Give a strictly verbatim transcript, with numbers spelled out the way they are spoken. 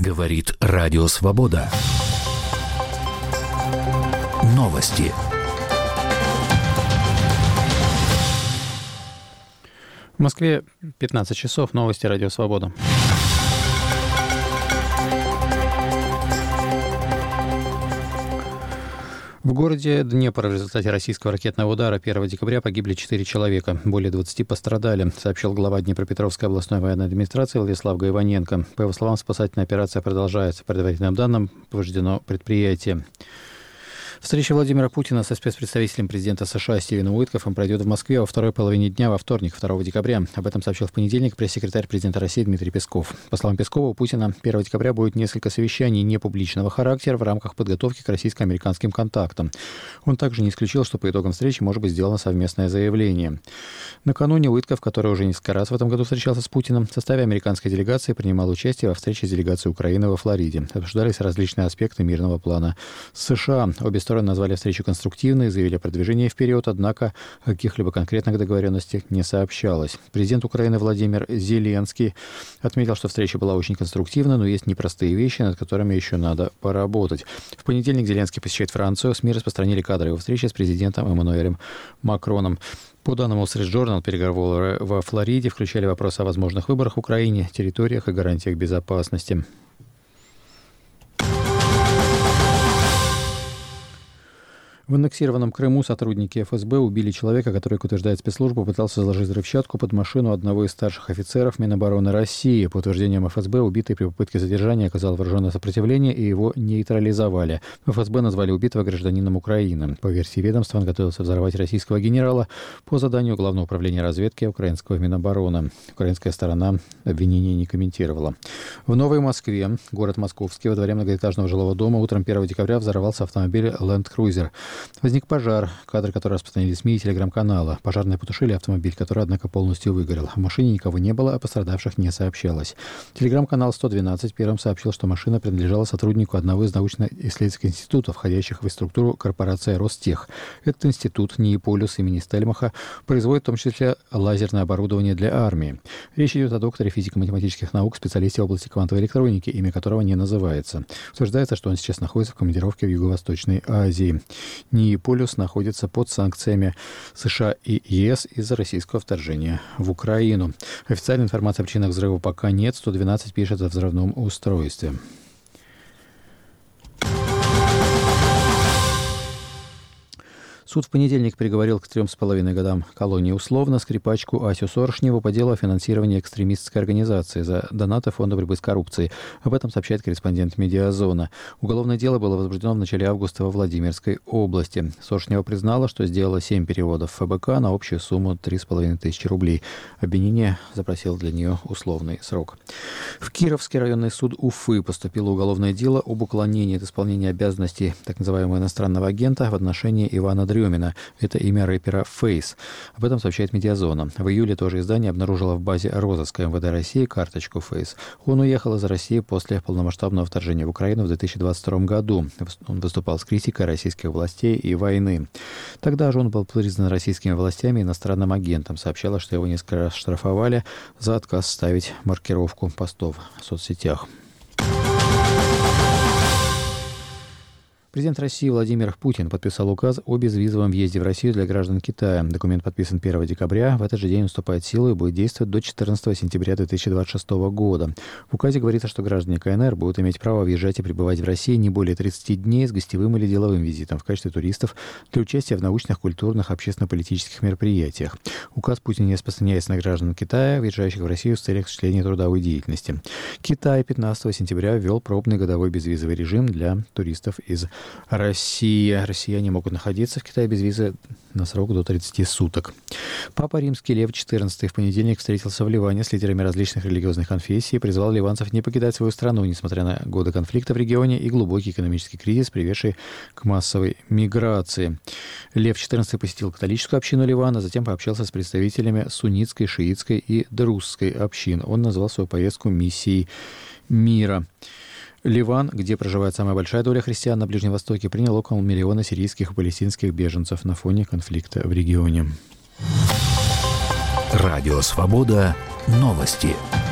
Говорит Радио Свобода. Новости. В Москве пятнадцать часов. Новости Радио Свобода. В городе Днепр в результате российского ракетного удара первого декабря погибли четыре человека. Более двадцати пострадали, сообщил глава Днепропетровской областной военной администрации Владислав Гайваненко. По его словам, спасательная операция продолжается. По предварительным данным, повреждено предприятие. Встреча Владимира Путина со спецпредставителем президента США Стивеном Уиткоффом пройдет в Москве во второй половине дня во вторник, второго декабря. Об этом сообщил в понедельник пресс-секретарь президента России Дмитрий Песков. По словам Пескова, у Путина первого декабря будет несколько совещаний непубличного характера в рамках подготовки к российско-американским контактам. Он также не исключил, что по итогам встречи может быть сделано совместное заявление. Накануне Уиткофф, который уже несколько раз в этом году встречался с Путиным, в составе американской делегации принимал участие во встрече с делегацией Украины во Флориде. Обсуждались различные аспекты мирного плана США. Обе стороны назвали встречу конструктивной, заявили о продвижении вперед, однако о каких-либо конкретных договоренностях не сообщалось. Президент Украины Владимир Зеленский отметил, что встреча была очень конструктивна, но есть непростые вещи, над которыми еще надо поработать. В понедельник Зеленский посещает Францию. СМИ распространили кадры его встречи с президентом Эммануэлем Макроном. По данным Wall Street Journal, переговоры во Флориде включали вопросы о возможных выборах в Украине, территориях и гарантиях безопасности. В аннексированном Крыму сотрудники эф эс бэ убили человека, который, как утверждает спецслужба, пытался заложить взрывчатку под машину одного из старших офицеров Минобороны России. По утверждениям эф эс бэ, убитый при попытке задержания оказал вооруженное сопротивление, и его нейтрализовали. В эф эс бэ назвали убитого гражданином Украины. По версии ведомства, он готовился взорвать российского генерала по заданию Главного управления разведки украинского Минобороны. Украинская сторона обвинения не комментировала. В Новой Москве, город Московский, во дворе многоэтажного жилого дома утром первого декабря взорвался автомобиль Land Cruiser. Возник пожар, кадры которого распространили СМИ и телеграм-канала. Пожарные потушили автомобиль, который, однако, полностью выгорел. В машине никого не было, а пострадавших не сообщалось. Телеграм-канал сто двенадцать первым сообщил, что машина принадлежала сотруднику одного из научно-исследовательских институтов, входящих в структуру корпорации Ростех. Этот институт, НИИ-Полюс имени Стельмаха, производит в том числе лазерное оборудование для армии. Речь идет о докторе физико-математических наук, специалисте в области квантовой электроники, имя которого не называется. Утверждается, что он сейчас находится в командировке в Юго-Восточной Азии. НИИ-Полюс находится под санкциями США и ЕС из-за российского вторжения в Украину. Официальной информации о причинах взрыва пока нет. сто двенадцать пишет о взрывном устройстве. Суд в понедельник приговорил к трем с половиной годам колонии условно скрипачку Асю Соршневу по делу о финансировании экстремистской организации за донаты Фонда борьбы с коррупцией. Об этом сообщает корреспондент «Медиазона». Уголовное дело было возбуждено в начале августа во Владимирской области. Соршнева признала, что сделала семь переводов в эф бэ ка на общую сумму три с половиной тысячи рублей. Обвинение запросило для нее условный срок. В Кировский районный суд Уфы поступило уголовное дело об уклонении от исполнения обязанностей так называемого иностранного агента в отношении Ивана Дрюмина. Это имя рэпера Фейс. Об этом сообщает «Медиазона». В июле тоже издание обнаружило в базе розыска эм вэ дэ России карточку Фейс. Он уехал из России после полномасштабного вторжения в Украину в две тысячи двадцать втором году. Он выступал с критикой российских властей и войны. Тогда же он был признан российскими властями иностранным агентом. Сообщалось, что его несколько раз штрафовали за отказ ставить маркировку постов в соцсетях. Президент России Владимир Путин подписал указ о безвизовом въезде в Россию для граждан Китая. Документ подписан первого декабря. В этот же день он вступает в силу и будет действовать до четырнадцатого сентября две тысячи двадцать шестого года. В указе говорится, что граждане ка эн эр будут иметь право въезжать и пребывать в России не более тридцати дней с гостевым или деловым визитом в качестве туристов для участия в научных, культурных, общественно-политических мероприятиях. Указ Путина не распространяется на граждан Китая, въезжающих в Россию с целью осуществления трудовой деятельности. Китай пятнадцатого сентября ввел пробный годовой безвизовый режим для туристов из Россия. Россияне могут находиться в Китае без визы на срок до тридцати суток. Папа Римский Лев четырнадцатый в понедельник встретился в Ливане с лидерами различных религиозных конфессий и призвал ливанцев не покидать свою страну, несмотря на годы конфликта в регионе и глубокий экономический кризис, приведший к массовой миграции. Лев четырнадцатый посетил католическую общину Ливана, затем пообщался с представителями суннитской, шиитской и друзской общин. Он назвал свою поездку миссией мира. Ливан, где проживает самая большая доля христиан на Ближнем Востоке, принял около миллиона сирийских и палестинских беженцев на фоне конфликта в регионе. Радио «Свобода». Новости.